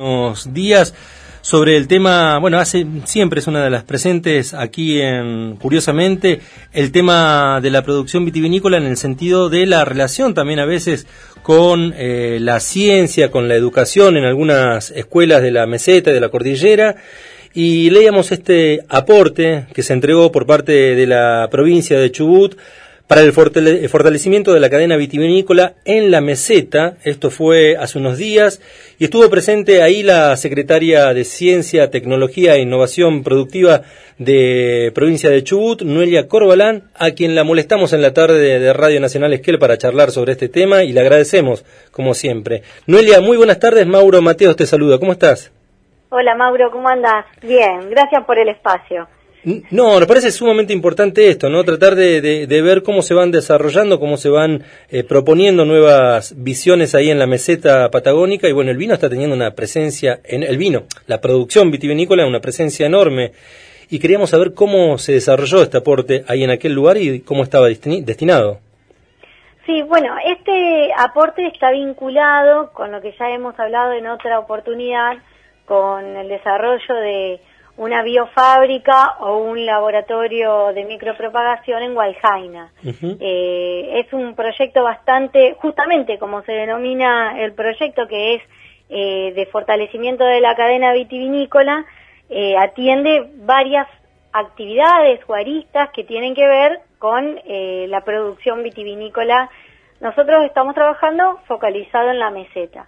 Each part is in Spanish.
Unos días sobre el tema, bueno, siempre es una de las presentes aquí curiosamente, el tema de la producción vitivinícola en el sentido de la relación también a veces con la ciencia, con la educación en algunas escuelas de la meseta, de la cordillera, y leíamos este aporte que se entregó por parte de la provincia de Chubut para el fortalecimiento de la cadena vitivinícola en la meseta. Esto fue hace unos días y estuvo presente ahí la secretaria de Ciencia, Tecnología e Innovación Productiva de provincia de Chubut, Noelia Corbalán, a quien la molestamos en la tarde de Radio Nacional Esquel para charlar sobre este tema y le agradecemos, como siempre. Noelia, muy buenas tardes. Mauro Mateos te saluda. ¿Cómo estás? Hola Mauro, ¿cómo andás? Bien, gracias por el espacio. No, nos parece sumamente importante esto, ¿no? Tratar de ver cómo se van desarrollando, cómo se van proponiendo nuevas visiones ahí en la meseta patagónica. Y bueno, el vino está teniendo una presencia, la producción vitivinícola, una presencia enorme. Y queríamos saber cómo se desarrolló este aporte ahí en aquel lugar y cómo estaba destinado. Sí, bueno, este aporte está vinculado con lo que ya hemos hablado en otra oportunidad, con el desarrollo de una biofábrica o un laboratorio de micropropagación en Hualjaina. Es un proyecto bastante, justamente como se denomina el proyecto, que es de fortalecimiento de la cadena vitivinícola, atiende varias actividades o aristas que tienen que ver con la producción vitivinícola. Nosotros estamos trabajando focalizado en la meseta.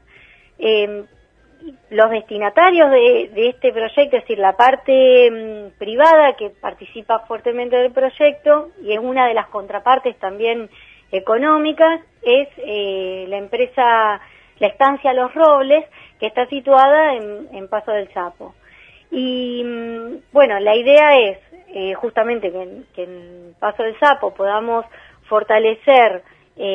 Los destinatarios de este proyecto, es decir, la parte privada que participa fuertemente del proyecto y es una de las contrapartes también económicas, es la empresa, la estancia Los Robles, que está situada en Paso del Sapo. Y bueno, la idea es justamente que en Paso del Sapo podamos fortalecer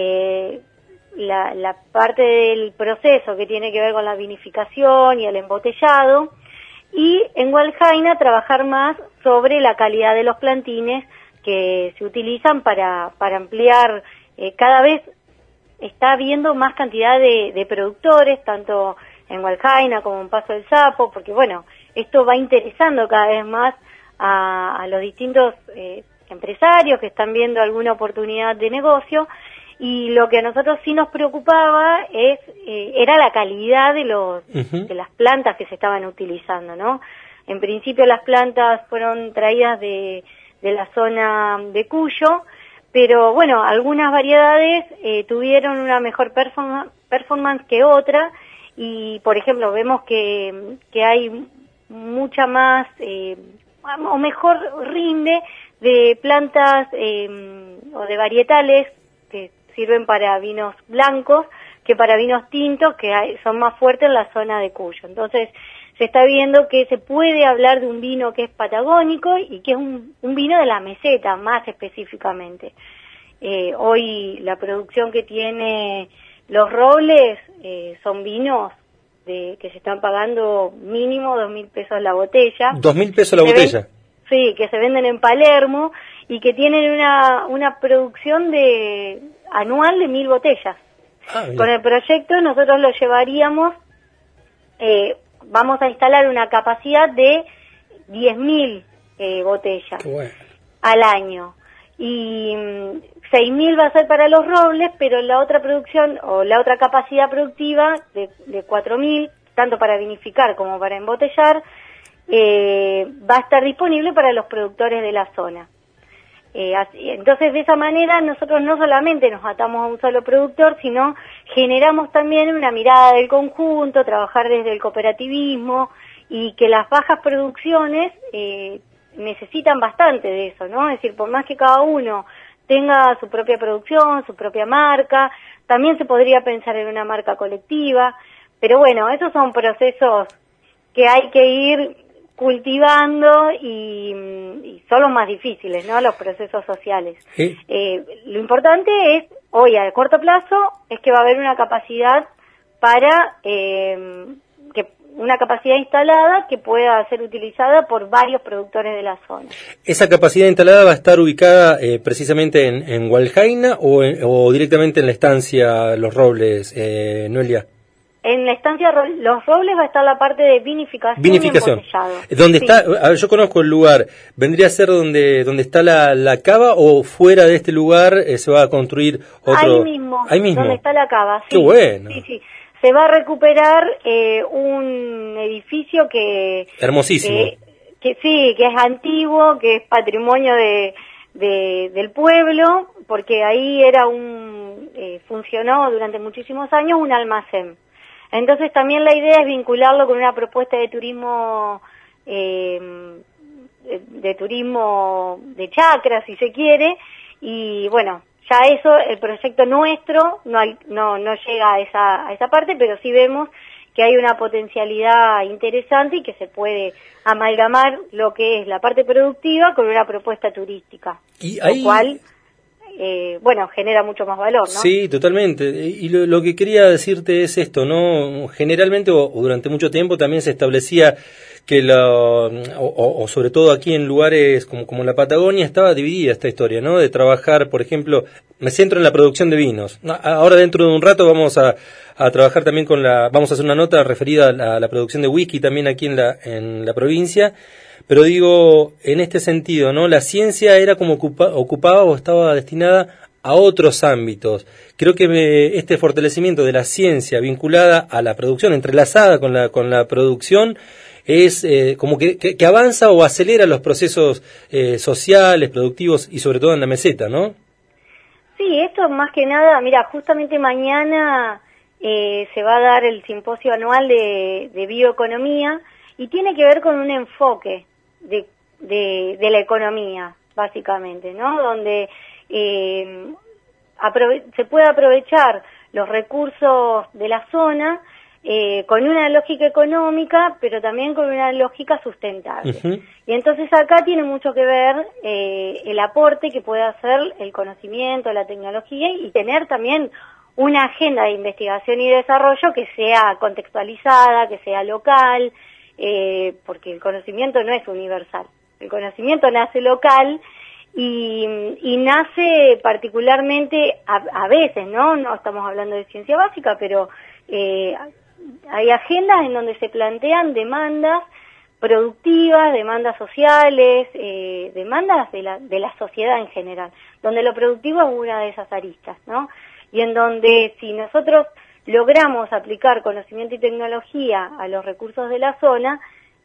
la parte del proceso que tiene que ver con la vinificación y el embotellado, y en Hualjaina trabajar más sobre la calidad de los plantines que se utilizan para ampliar. Cada vez está habiendo más cantidad de productores, tanto en Hualjaina como en Paso del Sapo, porque bueno, esto va interesando cada vez más a los distintos empresarios que están viendo alguna oportunidad de negocio. Y lo que a nosotros sí nos preocupaba era la calidad de las plantas que se estaban utilizando, ¿no? En principio las plantas fueron traídas de la zona de Cuyo, pero bueno, algunas variedades tuvieron una mejor performance que otra, y por ejemplo vemos que hay mucha más o mejor rinde de plantas o de varietales que sirven para vinos blancos que para vinos tintos, que son más fuertes en la zona de Cuyo. Entonces se está viendo que se puede hablar de un vino que es patagónico y que es un vino de la meseta más específicamente. Hoy la producción que tiene Los Robles son vinos que se están pagando mínimo 2.000 pesos la botella. ¿2.000 pesos la botella? Sí, que se venden en Palermo y que tienen una producción anual de 1.000 botellas. Con el proyecto nosotros lo llevaríamos, vamos a instalar una capacidad de 10.000 botellas al año. Y 6.000 va a ser para Los Robles, pero la otra producción o la otra capacidad productiva de 4.000, tanto para vinificar como para embotellar, va a estar disponible para los productores de la zona. Entonces de esa manera nosotros no solamente nos atamos a un solo productor, sino generamos también una mirada del conjunto, trabajar desde el cooperativismo, y que las bajas producciones necesitan bastante de eso, ¿no? Es decir, por más que cada uno tenga su propia producción, su propia marca, también se podría pensar en una marca colectiva, pero bueno, esos son procesos que hay que ir cultivando y son los más difíciles, ¿no? Los procesos sociales. Lo importante es, hoy a corto plazo, es que va a haber una capacidad para una capacidad instalada que pueda ser utilizada por varios productores de la zona. ¿Esa capacidad instalada va a estar ubicada precisamente en Hualjaina o directamente en la estancia Los Robles, Noelia? en la estancia Los Robles va a estar la parte de vinificación. Y embotellado. ¿Dónde está? A ver, yo conozco el lugar. ¿Vendría a ser donde está la cava o fuera de este lugar se va a construir otro? Ahí mismo, donde está la cava. Sí. ¡Qué bueno! Sí. Se va a recuperar un edificio que... Hermosísimo. Que es antiguo, que es patrimonio del pueblo, porque ahí era funcionó durante muchísimos años un almacén. Entonces también la idea es vincularlo con una propuesta de turismo de chacra, si se quiere, y bueno, ya eso, el proyecto nuestro no llega a esa parte, pero sí vemos que hay una potencialidad interesante y que se puede amalgamar lo que es la parte productiva con una propuesta turística, y ahí... lo cual genera mucho más valor, ¿no? Sí, totalmente. Y lo que quería decirte es esto, ¿no? Generalmente o durante mucho tiempo también se establecía que sobre todo aquí en lugares como la Patagonia estaba dividida esta historia, ¿no? De trabajar, por ejemplo, me centro en la producción de vinos. Ahora dentro de un rato vamos a trabajar también vamos a hacer una nota referida a la producción de whisky también aquí en la provincia. Pero digo, en este sentido, ¿no? La ciencia era como ocupaba o estaba destinada a otros ámbitos. Creo que este fortalecimiento de la ciencia vinculada a la producción, entrelazada con la producción, es como que avanza o acelera los procesos sociales, productivos y sobre todo en la meseta, ¿no? Sí, esto más que nada, mira, justamente mañana se va a dar el simposio anual de bioeconomía y tiene que ver con un enfoque de la economía, básicamente, ¿no? Donde se puede aprovechar los recursos de la zona con una lógica económica, pero también con una lógica sustentable. Uh-huh. Y entonces acá tiene mucho que ver el aporte que puede hacer el conocimiento, la tecnología y tener también una agenda de investigación y desarrollo que sea contextualizada, que sea local, porque el conocimiento no es universal. El conocimiento nace local y nace particularmente a veces, ¿no? No estamos hablando de ciencia básica, pero hay agendas en donde se plantean demandas productivas, demandas sociales, demandas de la sociedad en general, donde lo productivo es una de esas aristas, ¿no? Y en donde si nosotros logramos aplicar conocimiento y tecnología a los recursos de la zona,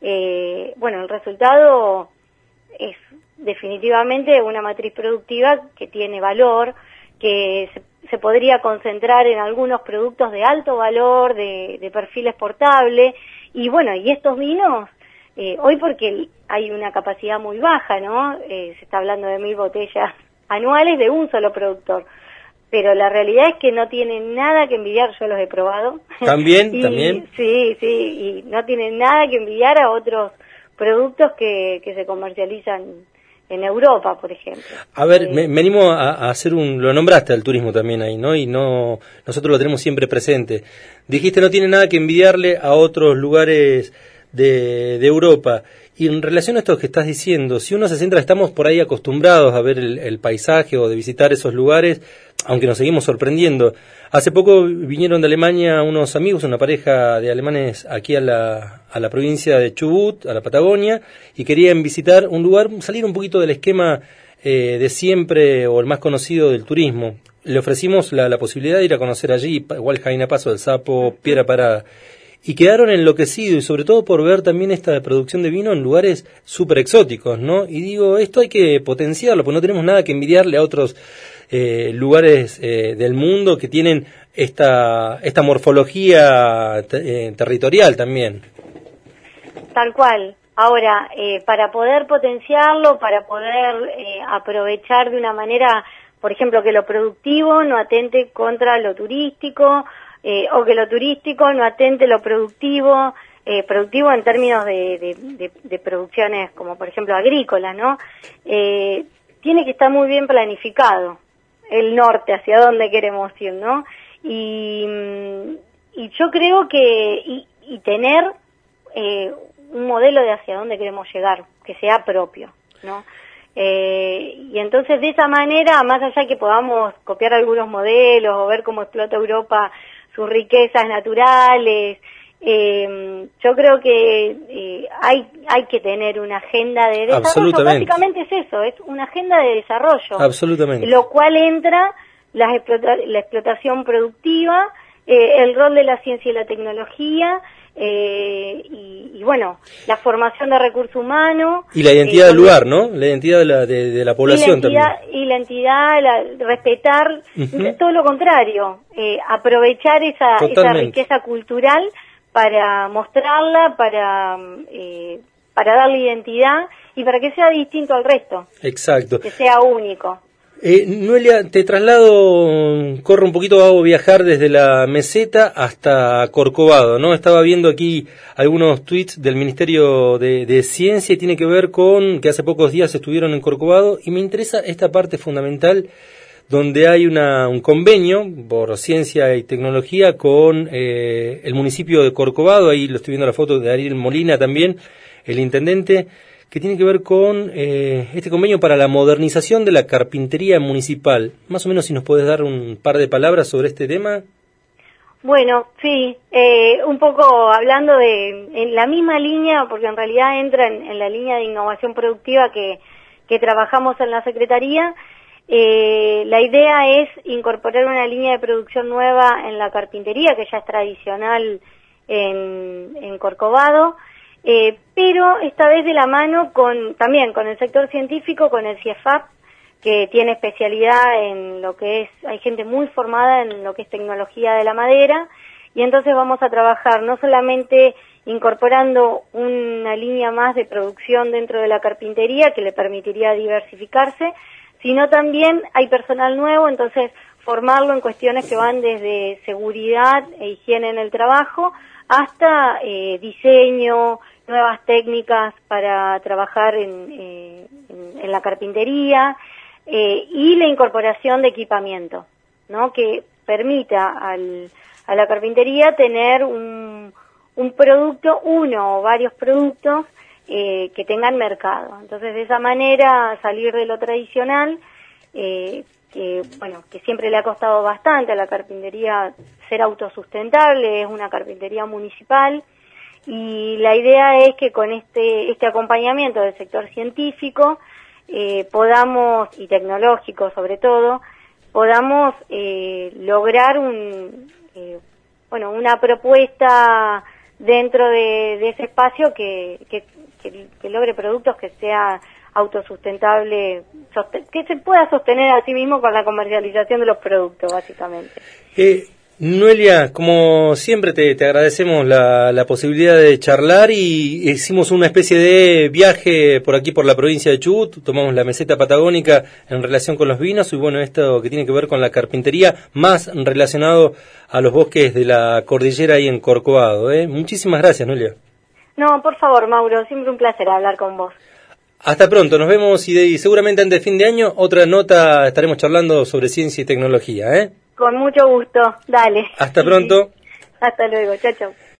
el resultado es definitivamente una matriz productiva que tiene valor, que se podría concentrar en algunos productos de alto valor, de perfil exportable, y estos vinos, hoy porque hay una capacidad muy baja, ¿no? Se está hablando de 1.000 botellas anuales de un solo productor, pero la realidad es que no tienen nada que envidiar, yo los he probado. ¿También? Sí, y no tienen nada que envidiar a otros productos que se comercializan en Europa, por ejemplo. A ver, me animo a hacer lo nombraste al turismo también ahí, ¿no? Y nosotros lo tenemos siempre presente. Dijiste no tiene nada que envidiarle a otros lugares de Europa. Y en relación a esto que estás diciendo, si uno se centra, estamos por ahí acostumbrados a ver el paisaje o de visitar esos lugares, aunque nos seguimos sorprendiendo. Hace poco vinieron de Alemania unos amigos, una pareja de alemanes aquí a la provincia de Chubut, a la Patagonia, y querían visitar un lugar, salir un poquito del esquema de siempre o el más conocido del turismo. Le ofrecimos la posibilidad de ir a conocer allí, igual Jaina Paso del Sapo, Piedra Parada. Y quedaron enloquecidos, y sobre todo por ver también esta producción de vino en lugares súper exóticos, ¿no? Y digo, esto hay que potenciarlo, porque no tenemos nada que envidiarle a otros lugares del mundo que tienen esta morfología territorial también. Tal cual. Ahora, para poder potenciarlo, para poder aprovechar de una manera, por ejemplo, que lo productivo no atente contra lo turístico, o que lo turístico no atente lo productivo en términos de producciones como por ejemplo agrícolas, ¿no? Tiene que estar muy bien planificado el norte, hacia dónde queremos ir, ¿no? Y yo creo que y tener un modelo de hacia dónde queremos llegar, que sea propio, ¿no? Y entonces de esa manera, más allá que podamos copiar algunos modelos o ver cómo explota Europa sus riquezas naturales. Yo creo que hay que tener una agenda de desarrollo. Básicamente es eso, es una agenda de desarrollo. Absolutamente. Lo cual entra la explotación productiva, el rol de la ciencia y la tecnología, y bueno, la formación de recursos humanos. Y la identidad del lugar, ¿no? La identidad de la población también. Y la entidad, respetar, todo lo contrario, aprovechar esa riqueza cultural para mostrarla, para darle identidad y para que sea distinto al resto. Exacto. Que sea único. Noelia, te traslado, corro un poquito, hago viajar desde la Meseta hasta Corcovado, ¿no? Estaba viendo aquí algunos tweets del Ministerio de Ciencia y tiene que ver con que hace pocos días estuvieron en Corcovado y me interesa esta parte fundamental donde hay un convenio por ciencia y tecnología con el municipio de Corcovado, ahí lo estoy viendo la foto de Ariel Molina también, el intendente, que tiene que ver con este convenio para la modernización de la carpintería municipal. Más o menos si nos puedes dar un par de palabras sobre este tema. Bueno, sí, un poco hablando en la misma línea, porque en realidad entra en la línea de innovación productiva que trabajamos en la Secretaría. La idea es incorporar una línea de producción nueva en la carpintería, que ya es tradicional en Corcovado, pero esta vez de la mano también con el sector científico, con el CIEFAP, que tiene especialidad en lo que es, hay gente muy formada en lo que es tecnología de la madera, y entonces vamos a trabajar no solamente incorporando una línea más de producción dentro de la carpintería que le permitiría diversificarse, sino también hay personal nuevo, entonces formarlo en cuestiones que van desde seguridad e higiene en el trabajo hasta diseño, nuevas técnicas para trabajar en la carpintería, y la incorporación de equipamiento, ¿no? Que permita a la carpintería tener un producto, uno o varios productos que tengan mercado. Entonces, de esa manera, salir de lo tradicional, que siempre le ha costado bastante a la carpintería ser autosustentable, es una carpintería municipal, y la idea es que con este acompañamiento del sector científico podamos, y tecnológico sobre todo, podamos lograr una propuesta dentro de ese espacio que logre productos que sea autosustentable, que se pueda sostener a sí mismo con la comercialización de los productos, básicamente. Noelia, como siempre te agradecemos la posibilidad de charlar y hicimos una especie de viaje por aquí por la provincia de Chubut, tomamos la meseta patagónica en relación con los vinos y bueno, esto que tiene que ver con la carpintería, más relacionado a los bosques de la cordillera ahí en Corcovado. Muchísimas gracias, Noelia. No, por favor, Mauro, siempre un placer hablar con vos. Hasta pronto, nos vemos y seguramente antes de fin de año otra nota estaremos charlando sobre ciencia y tecnología, Con mucho gusto, dale. Hasta pronto. Hasta luego, chao, chao.